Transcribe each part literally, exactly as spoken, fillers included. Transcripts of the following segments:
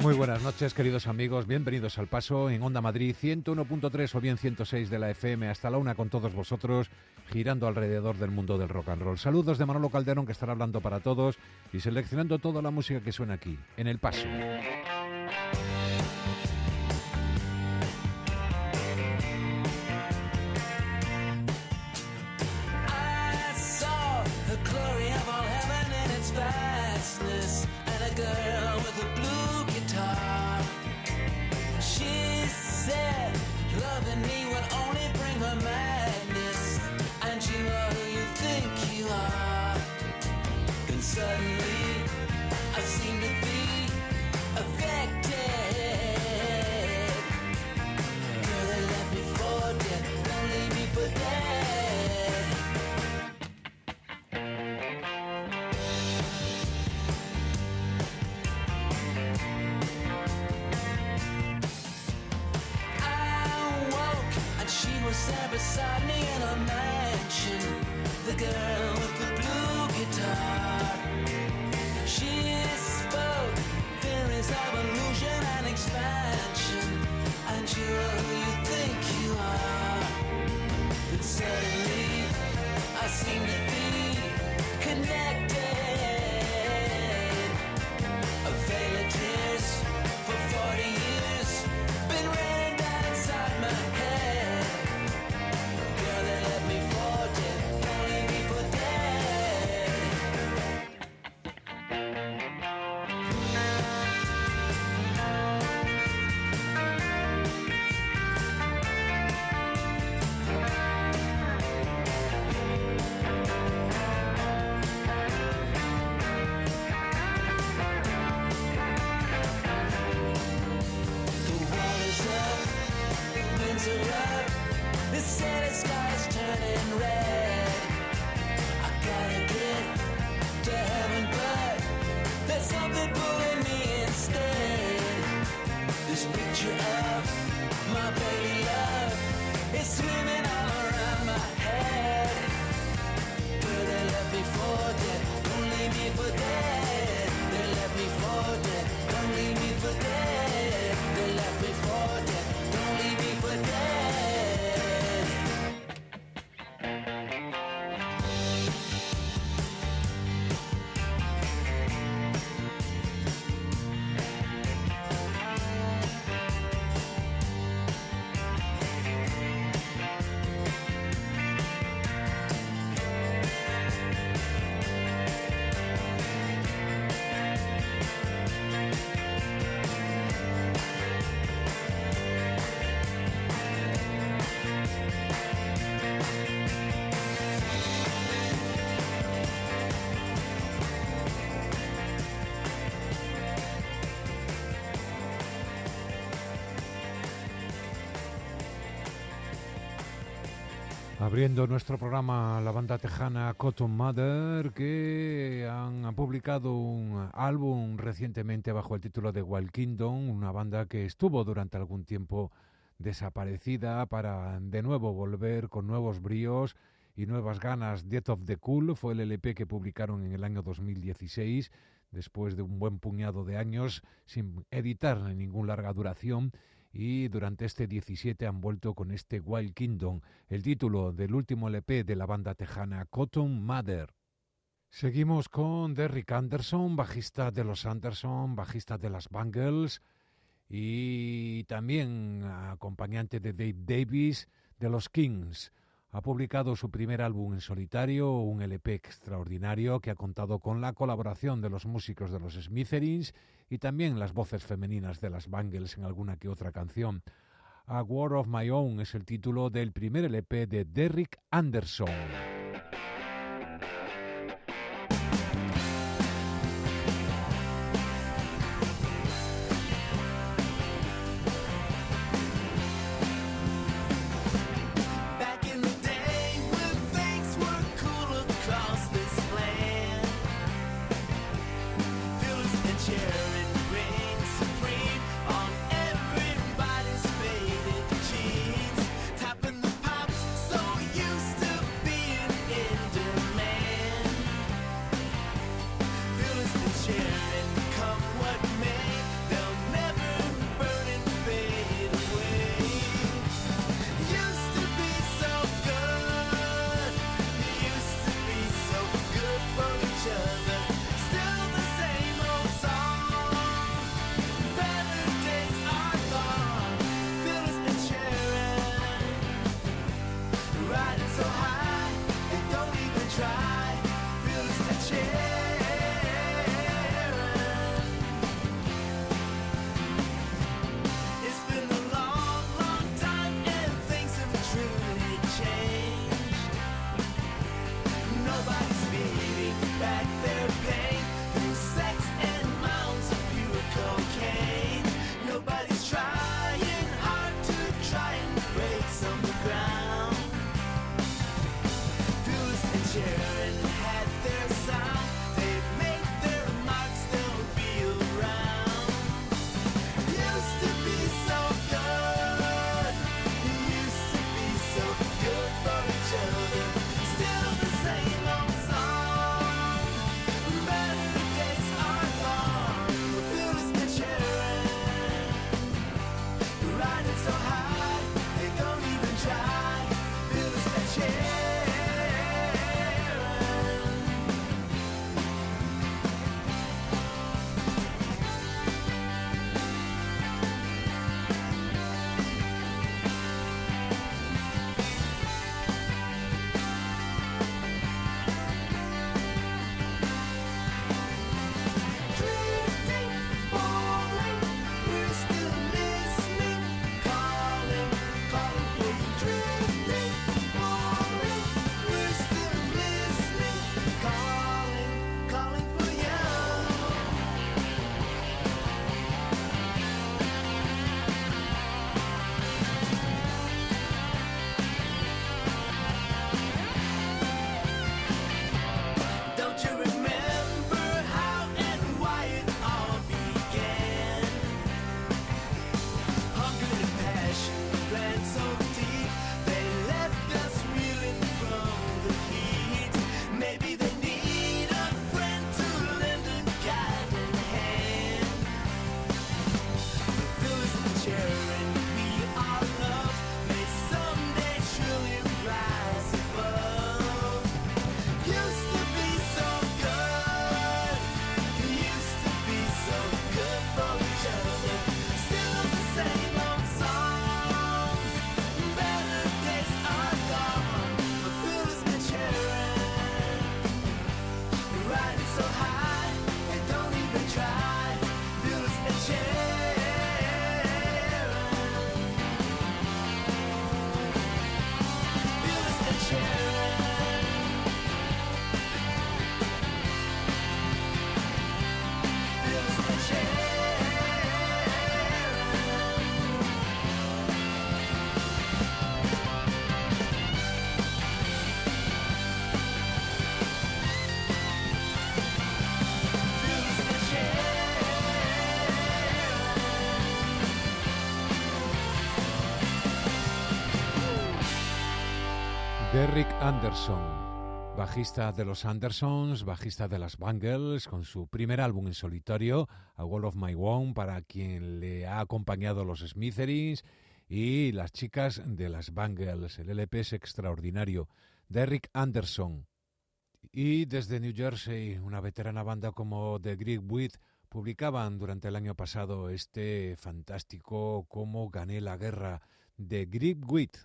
Muy buenas noches, queridos amigos, bienvenidos al Paso en Onda Madrid ciento uno punto tres o bien ciento seis de la F M, hasta la una con todos vosotros, girando alrededor del mundo del rock and roll. Saludos de Manolo Calderón, que estará hablando para todos y seleccionando toda la música que suena aquí, en El Paso. Suddenly, I seem to be affected. Girl, they left me for dead. Don't leave me for dead. I woke and she was there beside me in a mansion. The girl with the blue guitar. She spoke theories of illusion and expansion, and you are who you think you are. But suddenly, I seem to be connected. A veil of tears for forty years been raining down inside my head. Girl, they left me for dead. Don't leave me for dead. The city sky's turning red. I gotta get to heaven, but there's something pulling me instead. This picture of my baby love is swimming all around my head. Girl, they left me for dead. Don't leave me for dead. They left me for dead. Don't leave me for dead. They left me for dead. Don't leave me for dead. Abriendo nuestro programa, la banda tejana Cotton Mather, que han publicado un álbum recientemente bajo el título de Wild Kingdom, una banda que estuvo durante algún tiempo desaparecida para de nuevo volver con nuevos bríos y nuevas ganas. Death of the Cool fue el L P que publicaron en el año dos mil dieciséis, después de un buen puñado de años sin editar ningún larga duración. Y durante este diecisiete han vuelto con este Wild Kingdom, el título del último L P de la banda tejana Cotton Mather. Seguimos con Derrick Anderson, bajista de los Anderson, bajista de las Bangles y también acompañante de Dave Davis de los Kings. Ha publicado su primer álbum en solitario, un L P extraordinario que ha contado con la colaboración de los músicos de los Smithereens y también las voces femeninas de las Bangles en alguna que otra canción. A War of My Own es el título del primer L P de Derrick Anderson. Tapping the pops, so used to being Derrick Anderson, bajista de los Andersons, bajista de las Bangles, con su primer álbum en solitario, A Wall of My Own, para quien le ha acompañado los Smithereens y las chicas de las Bangles. El L P es extraordinario. Derrick Anderson. Y desde New Jersey, una veterana banda como The Great Wheat publicaban durante el año pasado este fantástico Cómo gané la guerra, The Great Wheat.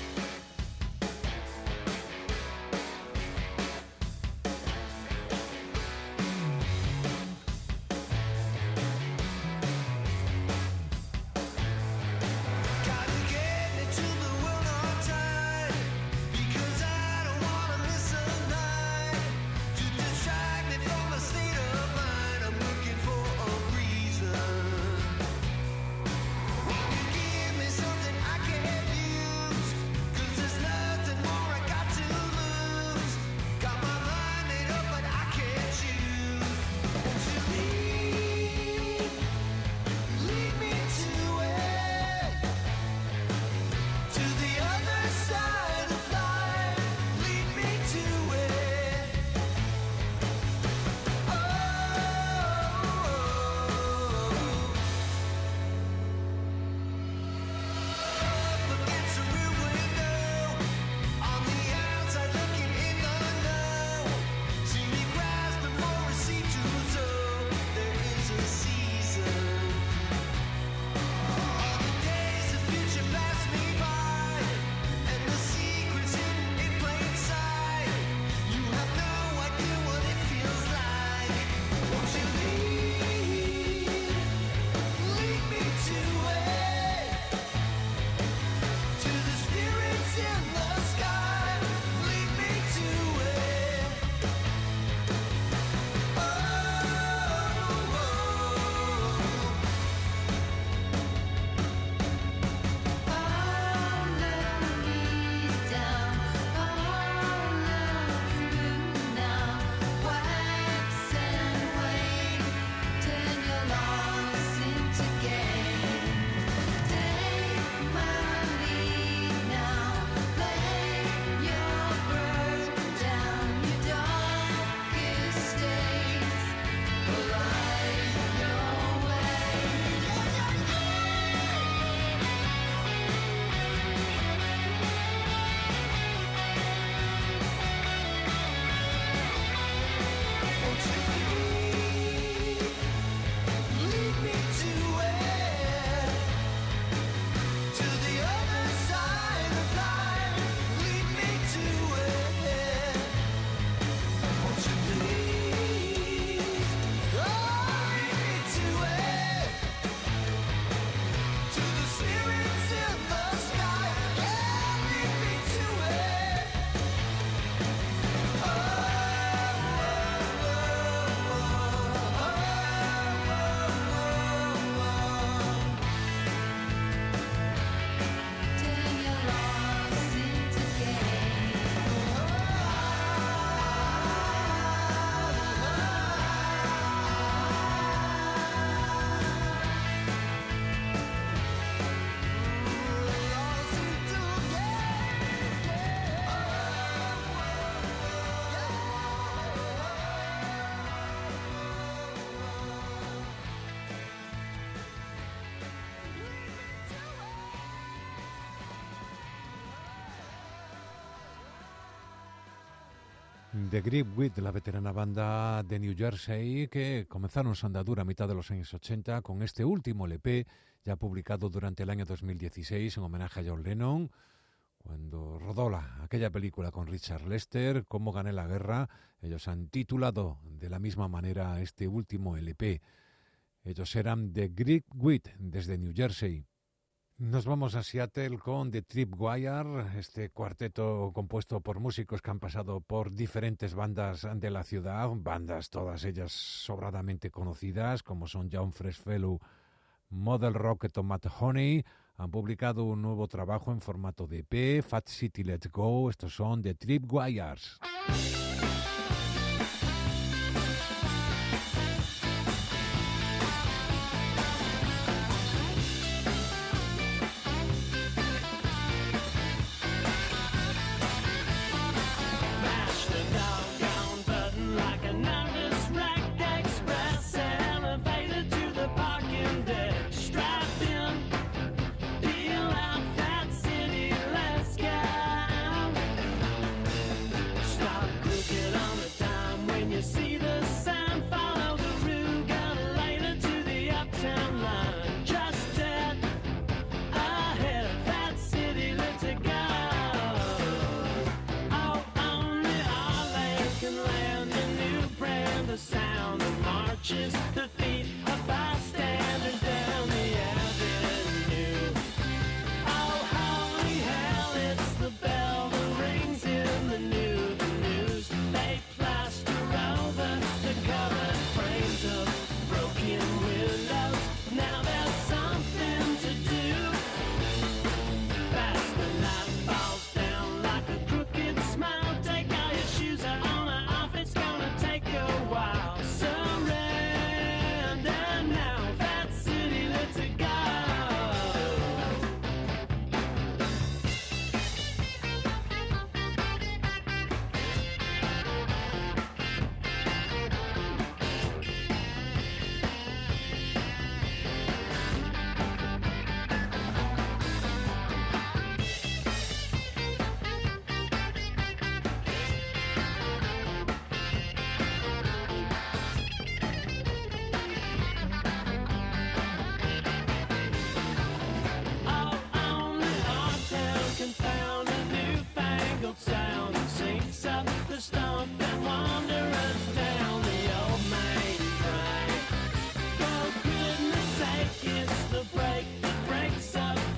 The Great Wheat, la veterana banda de New Jersey que comenzaron su andadura a mitad de los años ochenta con este último L P ya publicado durante el año dos mil dieciséis en homenaje a John Lennon cuando rodó la, aquella película con Richard Lester, Cómo gané la guerra. Ellos han titulado de la misma manera este último L P. Ellos eran The Great Wheat desde New Jersey. Nos vamos a Seattle con The Tripwire, este cuarteto compuesto por músicos que han pasado por diferentes bandas de la ciudad, bandas todas ellas sobradamente conocidas, como son John Freshfellow, Model Rocket o Matt Honey. Han publicado un nuevo trabajo en formato de E P, Fat City Let's Go. Estos son The Tripwires. I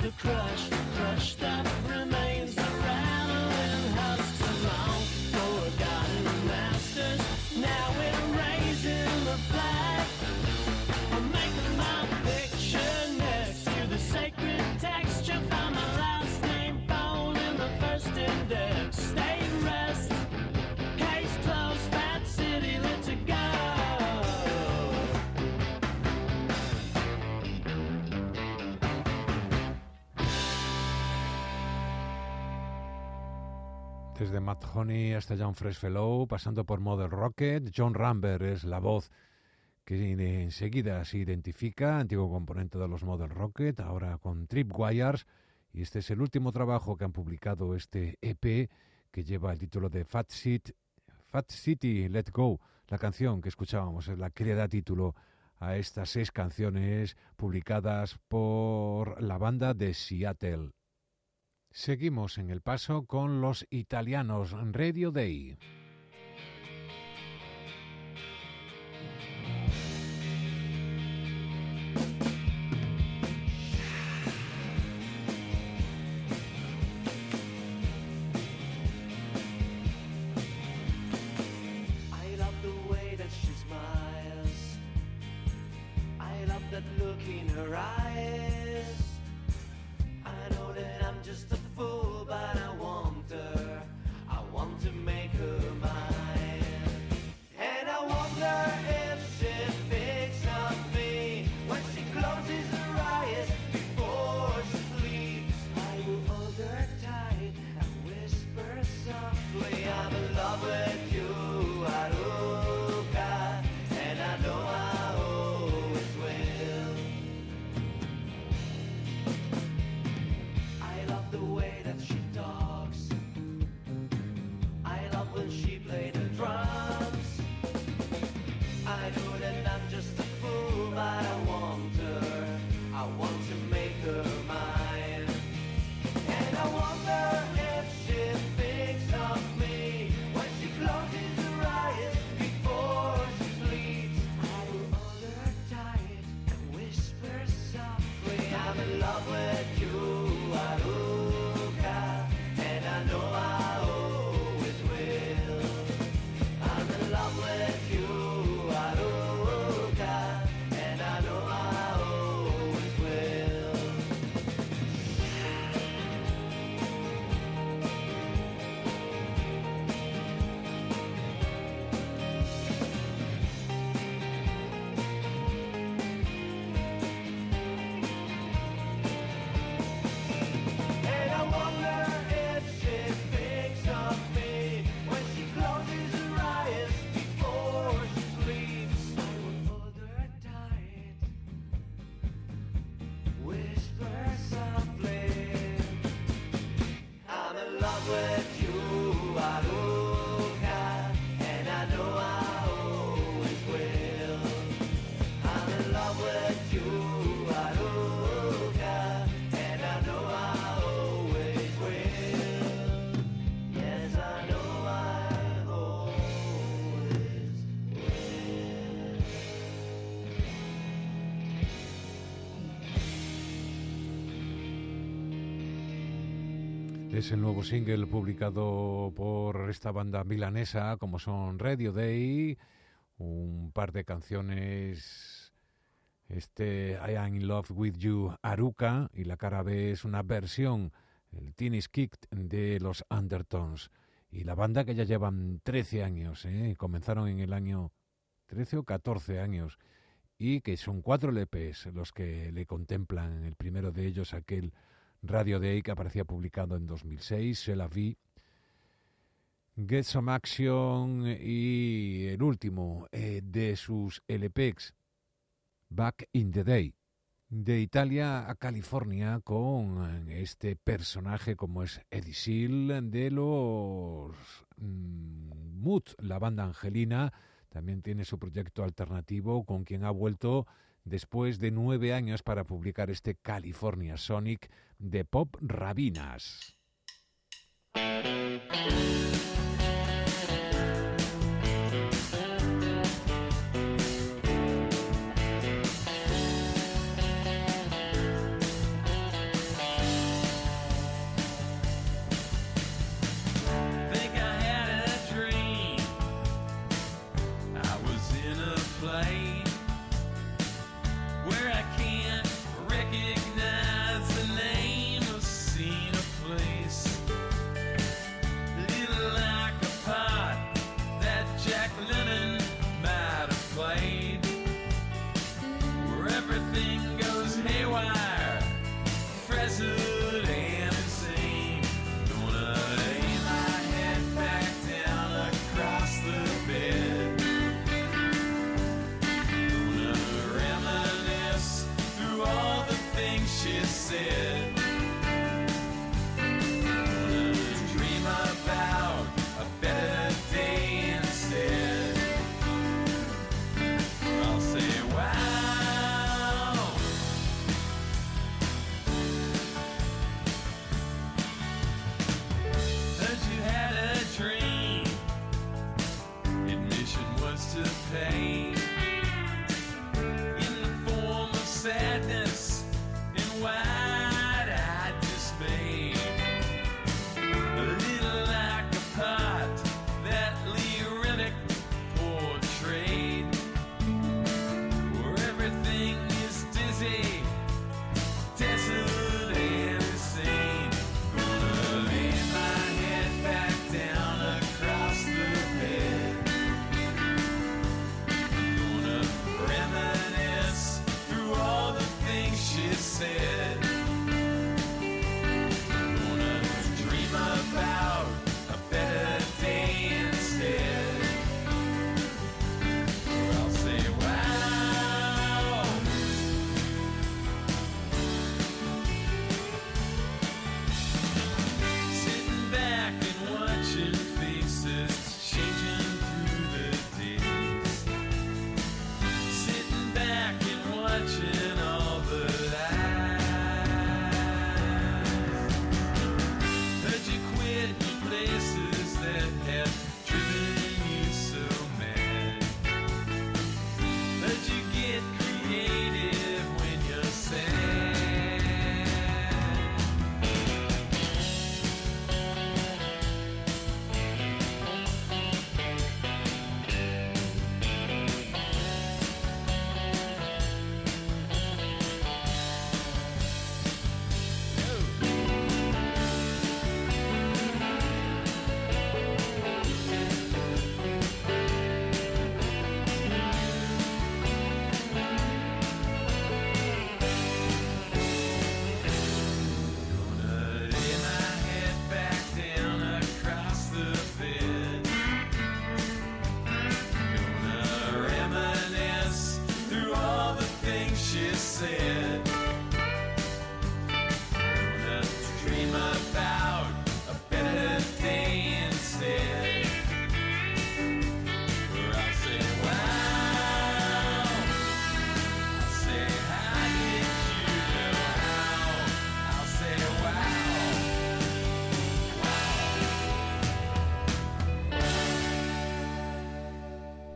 to crush, crush that remains the rattling husks of long forgotten masters. Now we're raising the flag. I'm making my picture next to the sacred texture. Found my last name bone in the first index. Stay and rest. Case closed, Fat City, let's go. Desde Matt Honey hasta John Freshfellow, pasando por Model Rocket, John Rambert es la voz que enseguida se identifica, antiguo componente de los Model Rocket, ahora con Tripwires, y este es el último trabajo que han publicado, este E P que lleva el título de Fat City, Fat City Let Go. La canción que escuchábamos es la que le da título a estas seis canciones publicadas por la banda de Seattle. Seguimos en el paso con los italianos Radio Day. I love the way that she smiles. I love that look in her eyes. I know that I'm just a fool, but I want her. I want to make her mine. And I wonder if she thinks of me when she closes her eyes before she sleeps. I will hold her tight and whisper softly, I'm in love with you, Haruka, and I know I always will. I love the way that she talks. I love when she plays the drums. I know that I'm just a fool, but I want her. I want to make her mine. And I wonder if she thinks of me when she closes her eyes before she sleeps. I will hold her tight and whisper softly, I'm in love with you, Haruka, and I know I always will. I'm in love with you, Haruka, and I know I always will. And I wonder if she thinks of me when she closes her eyes before she sleeps. I will hold her tight, whisper softly, I'm in love with you, Haruka, and I know I always will. I'm in love with you, Haruka, and I know I always will. Yes, I know I always will. Es el nuevo single publicado por esta banda milanesa, como son Radio Day, un par de canciones, este I Am in Love with You, Haruka, y la cara B es una versión, el Teenage Kick de los Undertones. Y la banda que ya llevan trece años, ¿eh? Comenzaron en el año trece o catorce años, y que son cuatro L Pes los que le contemplan. El primero de ellos, aquel Radio Day que aparecía publicado en dos mil seis, C'est la vie, Get Some Action, y el último eh, de sus L Pes, Back in the Day. De Italia a California con este personaje como es Eddie Seal de los mm, Mood, la banda angelina. También tiene su proyecto alternativo con quien ha vuelto después de nueve años para publicar este California Sonic de Pop Rabinas.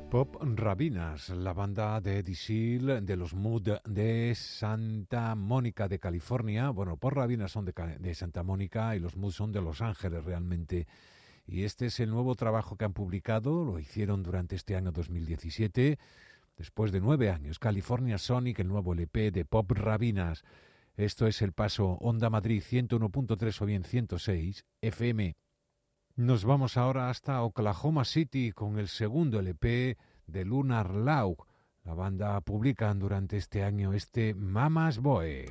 Pop Rabinas, la banda de Eddie Seal de los Mood de Santa Mónica de California. Bueno, Pop Rabinas son de, de Santa Mónica y los Mood son de Los Ángeles realmente. Y este es el nuevo trabajo que han publicado, lo hicieron durante este año dos mil diecisiete, después de nueve años. California Sonic, el nuevo L P de Pop Rabinas. Esto es el paso Onda Madrid ciento uno punto tres o bien ciento seis F M. Nos vamos ahora hasta Oklahoma City con el segundo L P de Lunar Lauk. La banda publican durante este año este Mama's Boy.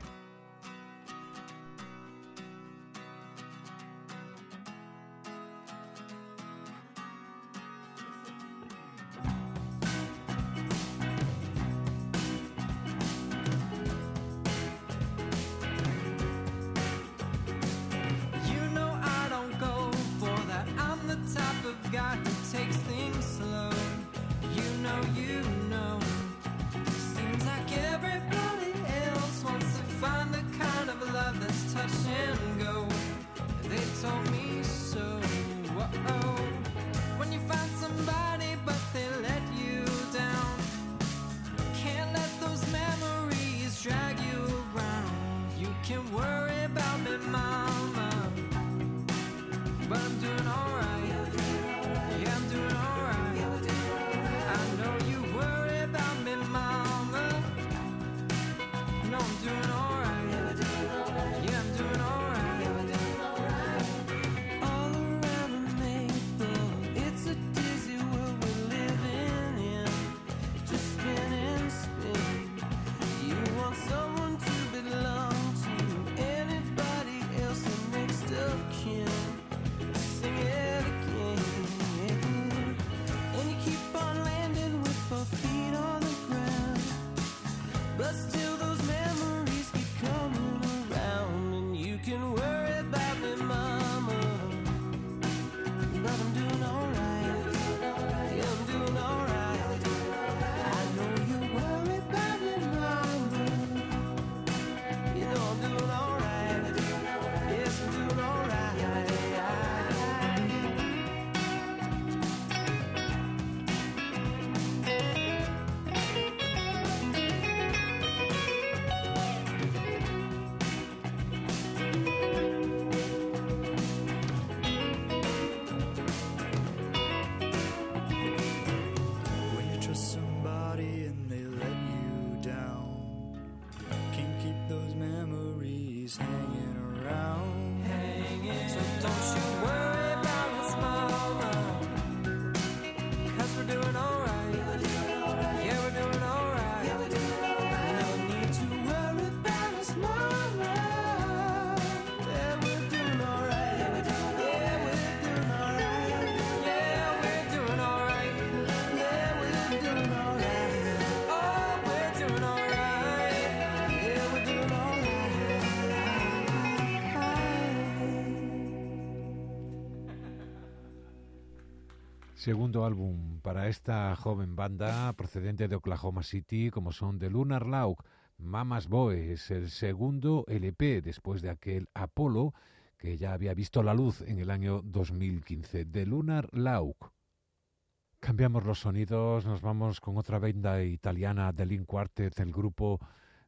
Segundo álbum para esta joven banda procedente de Oklahoma City, como son The Lunar Lauk. Mama's Boy es el segundo L P después de aquel Apollo que ya había visto la luz en el año dos mil quince. The Lunar Lauk. Cambiamos los sonidos, nos vamos con otra banda italiana, The Link Quartet. El grupo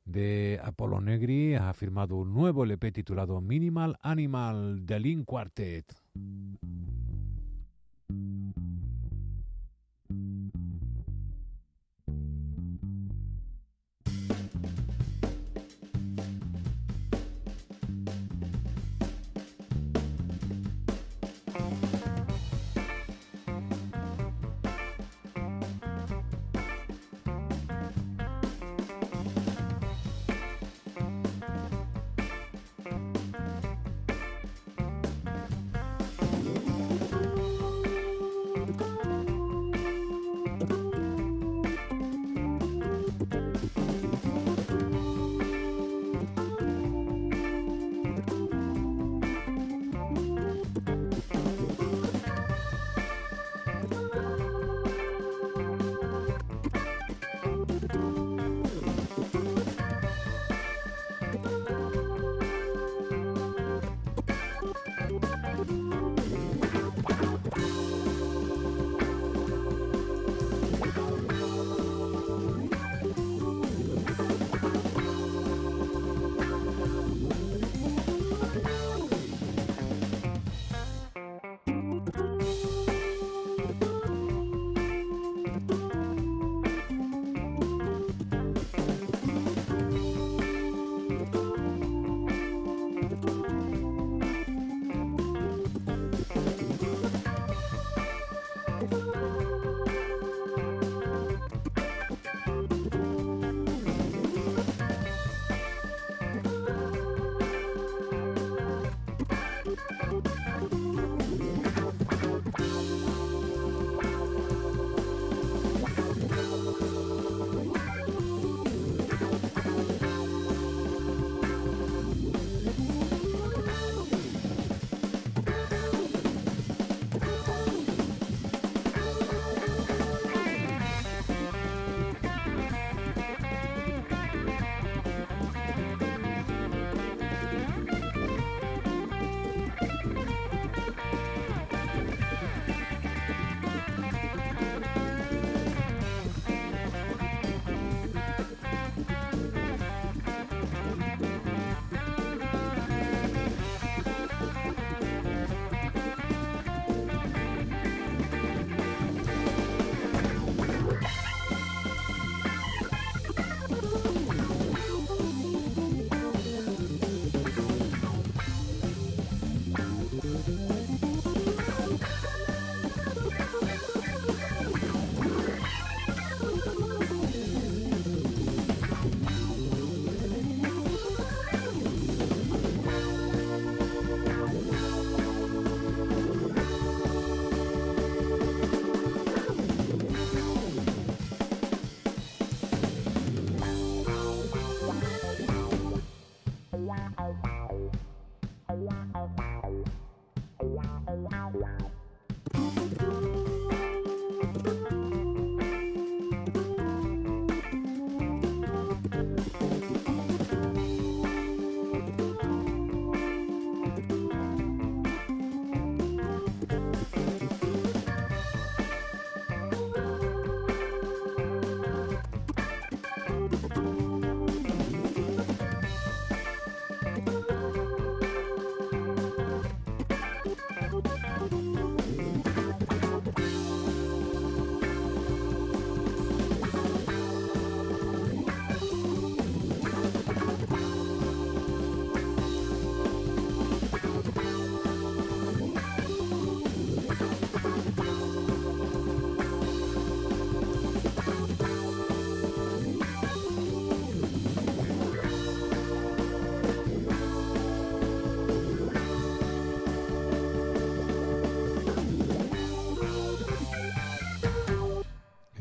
de Apollo Negri ha firmado un nuevo L P titulado Minimal Animal, The Link Quartet.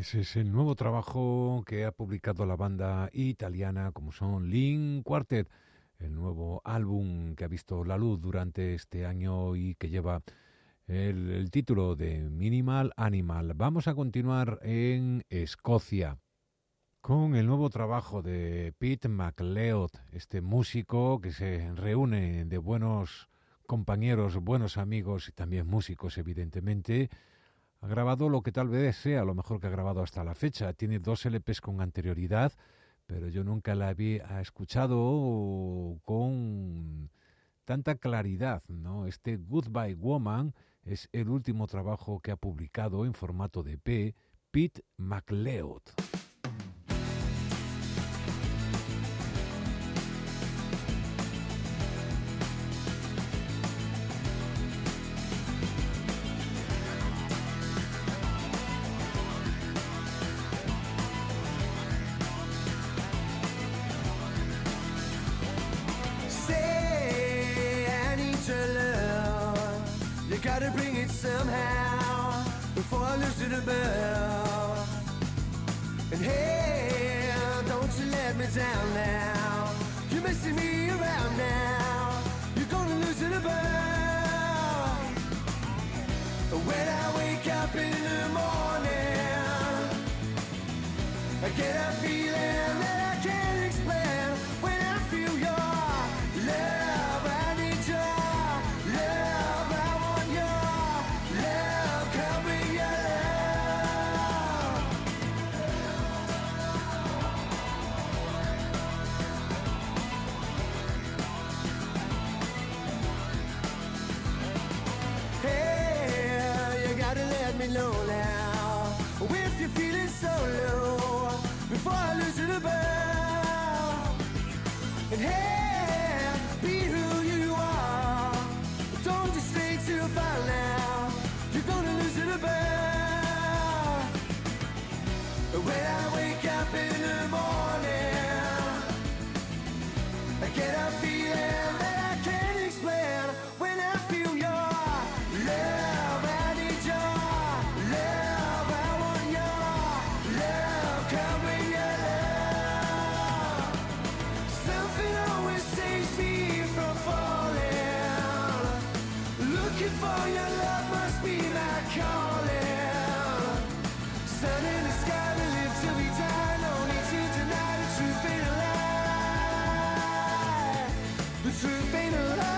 Ese es el nuevo trabajo que ha publicado la banda italiana como son Link Quartet, el nuevo álbum que ha visto la luz durante este año y que lleva el, el título de Minimal Animal. Vamos a continuar en Escocia con el nuevo trabajo de Pete MacLeod, este músico que se reúne de buenos compañeros, buenos amigos y también músicos, evidentemente. Ha grabado lo que tal vez sea lo mejor que ha grabado hasta la fecha. Tiene dos L Pes con anterioridad, pero yo nunca la había escuchado con tanta claridad, ¿no? Este Goodbye Woman es el último trabajo que ha publicado en formato de E P Pete MacLeod. Gotta bring it somehow before I lose to the bell. And hey, don't you let me down now. You're messing me around now. You're gonna lose to the bell. When I wake up in the morning, I get a feeling that I can't explain. When I feel your love, I need your love. Know now, if you're feeling so low, before I lose to the bell. And hey, be who you are. Don't just stay too far now. You're gonna lose to the bell. When I wake up in the morning, I get a feeling that I can't explain. When I feel your love, I need your love, I want your love, come bring your love. Something always saves me from falling. Looking for your love must be my calling. Sun in the sky, we live till we die. No need to deny the truth ain't a lie. The truth ain't a lie.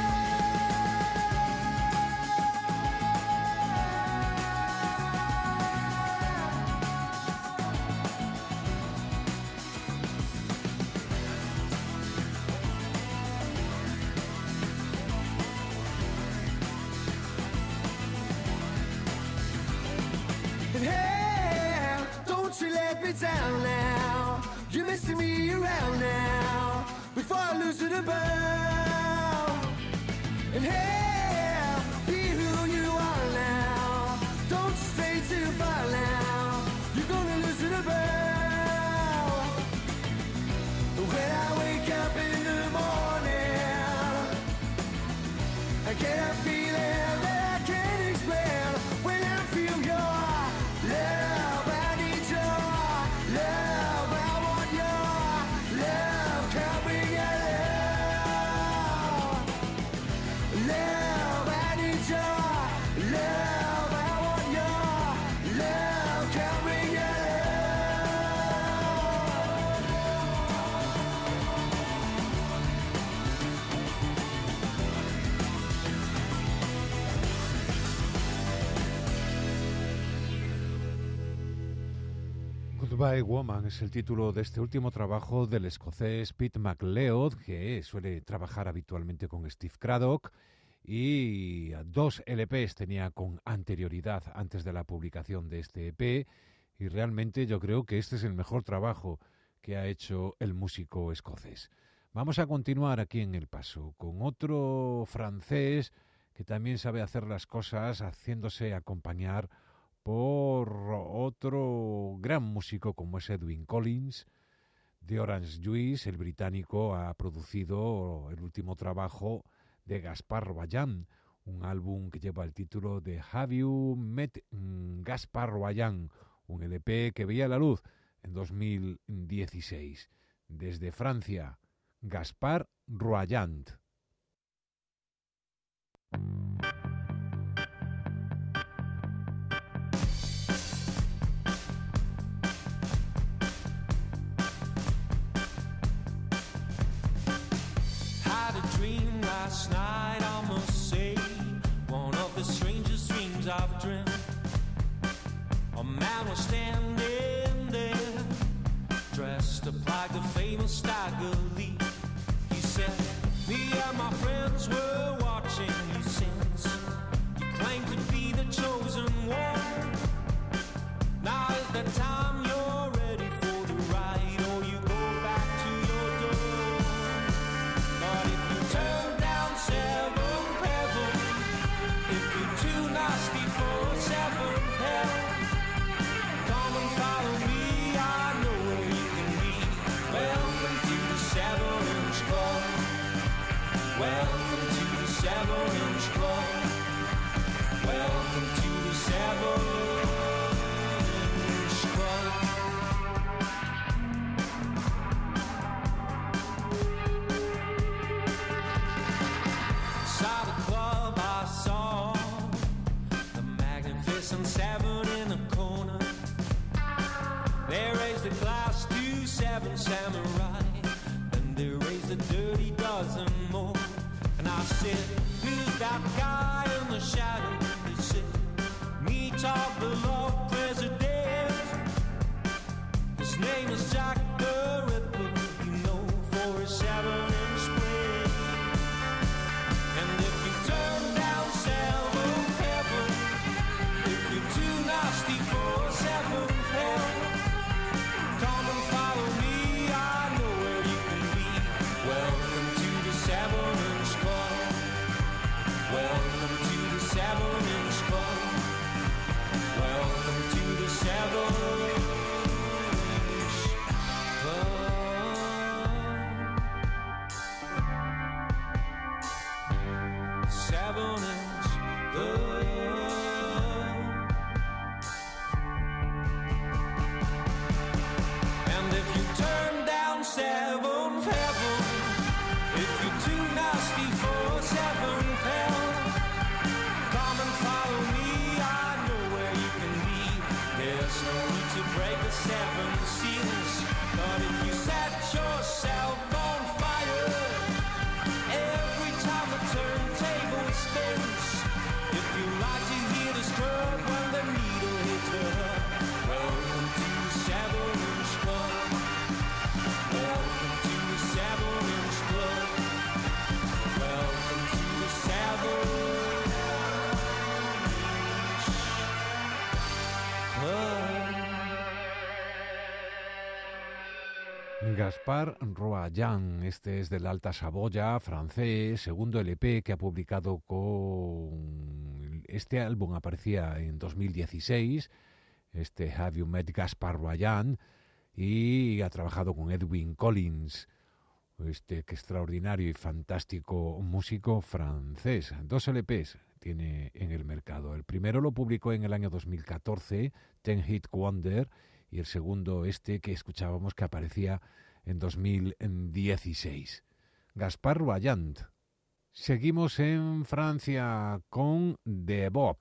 And hey, don't you let me down now. You're messing me around now. Before I lose to the bell. And hey, be who you are now. Don't stray too far now. You're gonna lose to the bell. When I wake up in the morning, I get a feeling that I can't explain. When I feel your love, I need your love, I want your love, come bring your love. Love, I need your love, I want your love, come bring your love. Goodbye Woman es el título de este último trabajo del escocés Pete MacLeod, que suele trabajar habitualmente con Steve Craddock, y dos L Pes tenía con anterioridad antes de la publicación de este E P, y realmente yo creo que este es el mejor trabajo que ha hecho el músico escocés. Vamos a continuar aquí en El Paso con otro francés que también sabe hacer las cosas haciéndose acompañar por otro gran músico como es Edwyn Collins. The Orange Juice, el británico, ha producido el último trabajo de Gaspar Royan, un álbum que lleva el título de Have You Met Gaspar Royan, un L P que veía la luz en dos mil dieciséis. Desde Francia, Gaspard Royant. Had a dream last night, I must say, one of the strangest dreams I've dreamt. A man was standing there, dressed up like the famous Stagger Lee. He said, me and my friends were watching you since you claimed to be the chosen one. Now is the time you're ready for the ride, or you go back to your door. But if you turn down seventh heaven, if you're too nasty for seventh hell, come and follow me, I know where you can be. Welcome to the seven-inch club. Welcome to the seven-inch club. Welcome to the seven-inch club. Inside the club I saw the magnificent seven in the corner. They raised the glass to seven samurai, then they raised a dirty dozen more. And I said, who's that guy in the shadow? They said, meet our beloved president. His name is Jack the Ripper, you know, for his seven-inch spread. And if you turn down seventh heaven, if you're too nasty for seventh hell, come and follow me, I know where you can be. Welcome to the seven-inch club. Welcome to the seven-inch club. Welcome to the seven-inch club. Seven-inch club. And if you turn down seventh heaven, if you're too nasty for seventh hell, come and follow me, I know where you can be. There's no need to break the seven seals, but if you set yourself on fire every time the turntable spins, if you like to hear the skirt when the needle hits the hut, welcome to the seven-inch club. Welcome to the seven-inch club. Welcome to the seven-inch club. Gaspard Royant, este es de la Alta Saboya, francés, segundo L P que ha publicado con... Este álbum aparecía en dos mil dieciséis, este Have You Met Gaspard Royant, y ha trabajado con Edwyn Collins, este que extraordinario y fantástico músico francés. Dos L Ps tiene en el mercado. El primero lo publicó en el año dos mil catorce, Ten Hit Wonder, y el segundo este que escuchábamos que aparecía en dos mil dieciséis. Gaspard Royant. Seguimos en Francia con The Bop.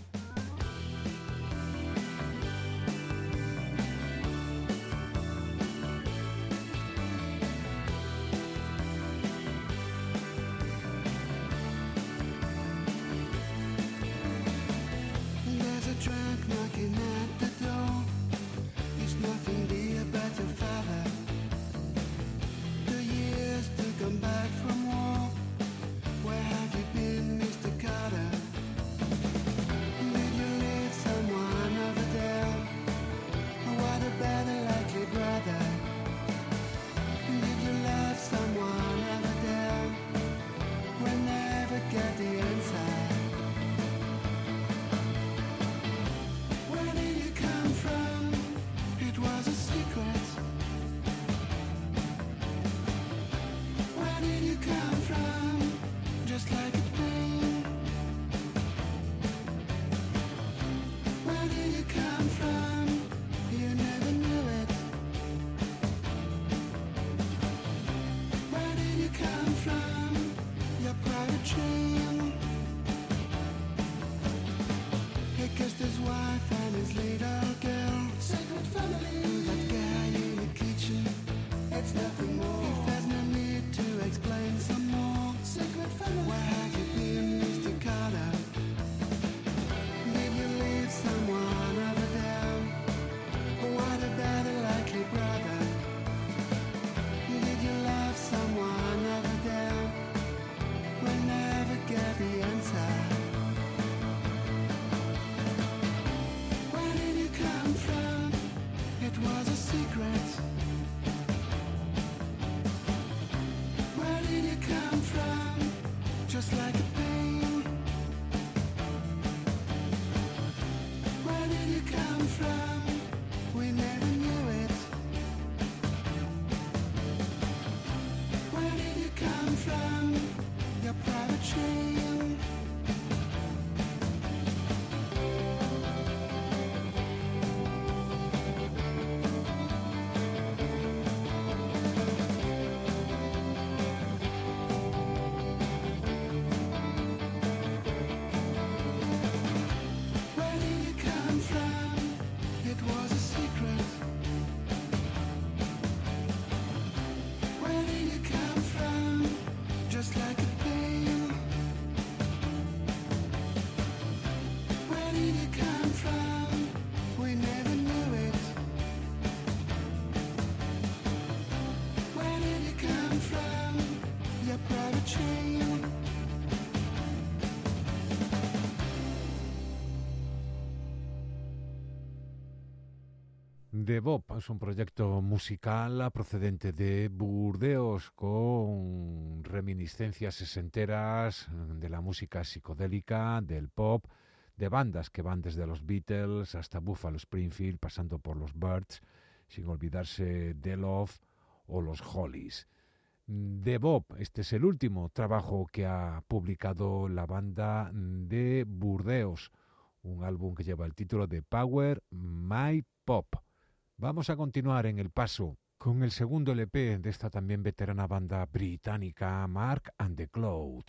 There's a drunk knocking at the door. It's nothing dear but your father. Two years to come back from war. Where have you been, Mister Carter? private train. He kissed his wife and his little girl. Sacred family. That guy in the kitchen, it's nothing more. If there's no need to explain some more. Sacred family. Where have you been, Mister Carter? Did you leave someone over there? What about a likely brother? Did you love someone over there? We'll never get the answer. Where did you come from? It was a secret. Where did you come from? Just like a pain. Where did you come from? We never knew it. Where did you come from? Your private train. Where did you come from? It was a secret. Where did you come from? Just like a pain. Where did you come from? We never knew it. Where did you come from? Your private train. The Bob es un proyecto musical procedente de Burdeos con reminiscencias sesenteras de la música psicodélica, del pop, de bandas que van desde los Beatles hasta Buffalo Springfield, pasando por los Byrds, sin olvidarse de Love o los Hollies. The Bob, este es el último trabajo que ha publicado la banda de Burdeos, un álbum que lleva el título de Power My Pop. Vamos a continuar en el paso con el segundo L P de esta también veterana banda británica, Mark and the Cloud.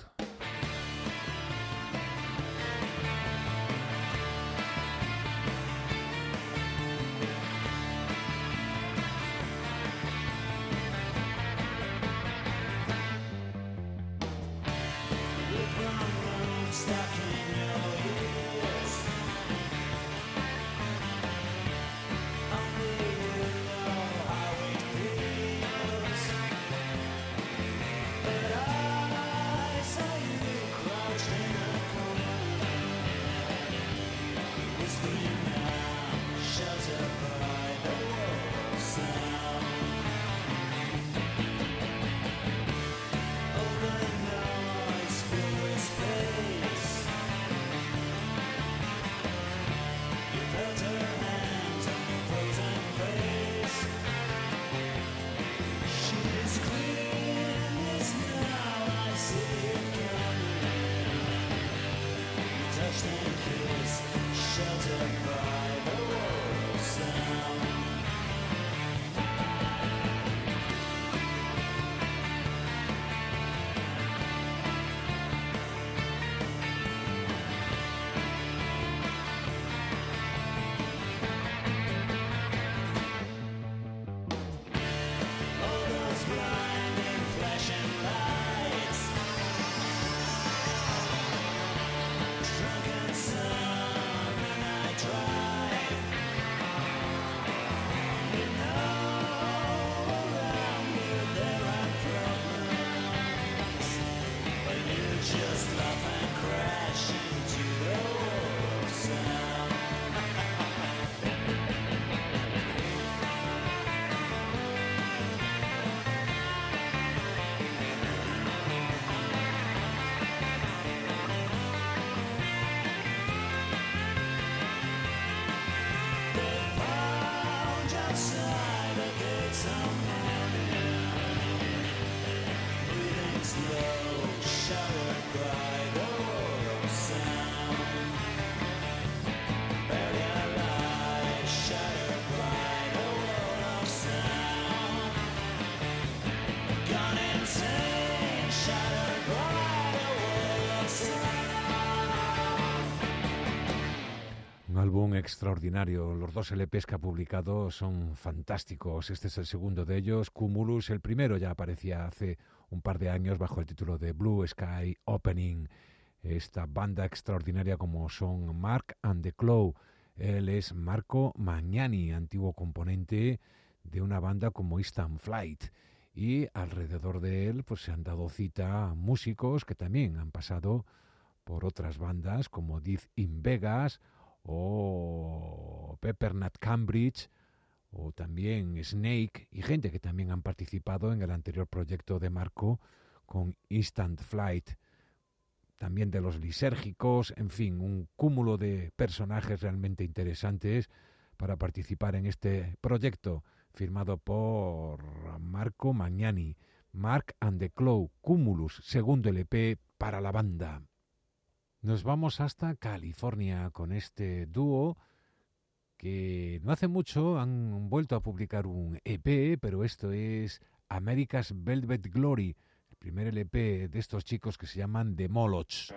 Drunken sun and I drive álbum extraordinario. Los dos L Pes que ha publicado son fantásticos. Este es el segundo de ellos, Cumulus. El primero ya aparecía hace un par de años bajo el título de Blue Sky Opening. Esta banda extraordinaria como son Mark and the Claw. Él es Marco Magnani, antiguo componente de una banda como Instant Flight. Y alrededor de él pues se han dado cita músicos que también han pasado por otras bandas como Death in Vegas o Peppernut Cambridge o también Snake, y gente que también han participado en el anterior proyecto de Marco con Instant Flight, también de los Lisérgicos, en fin, un cúmulo de personajes realmente interesantes para participar en este proyecto firmado por Marco Magnani, Mark and the Claw, Cumulus, segundo L P para la banda. Nos vamos hasta California con este dúo que no hace mucho han vuelto a publicar un E P, pero esto es America's Velvet Glory, el primer L P de estos chicos que se llaman The Molochs.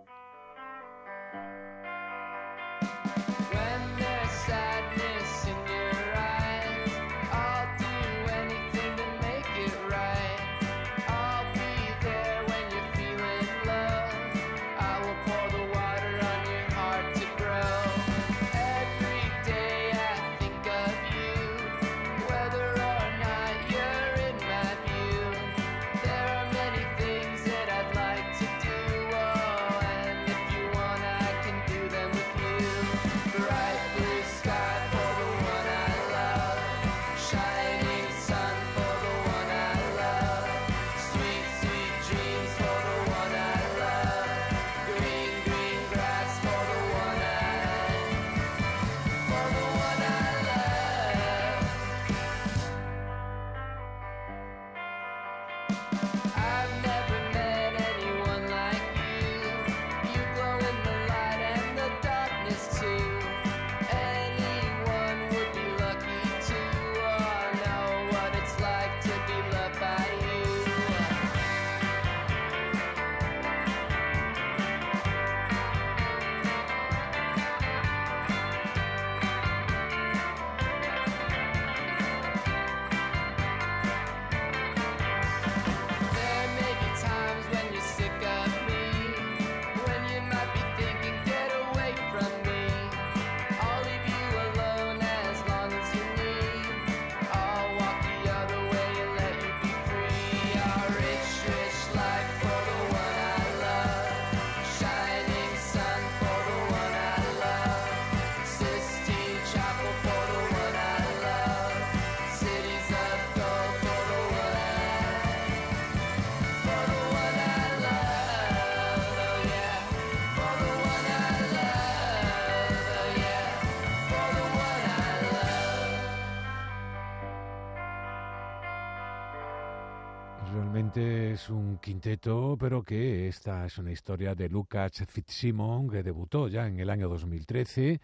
Realmente es un quinteto, pero que esta es una historia de Lucas Fitzsimons, que debutó ya en el año dos mil trece,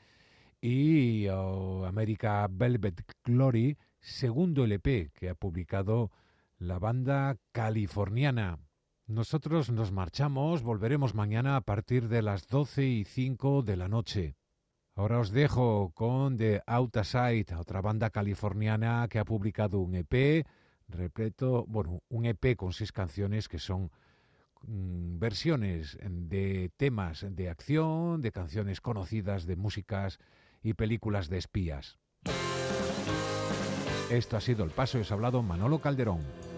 y oh, America Velvet Glory, segundo L P que ha publicado la banda californiana. Nosotros nos marchamos, volveremos mañana a partir de las doce y cinco de la noche. Ahora os dejo con The Outside, otra banda californiana que ha publicado un E P repleto, bueno, un E P con seis canciones que son mm, versiones de temas de acción, de canciones conocidas, de músicas y películas de espías. Esto ha sido El Paso y os ha hablado Manolo Calderón.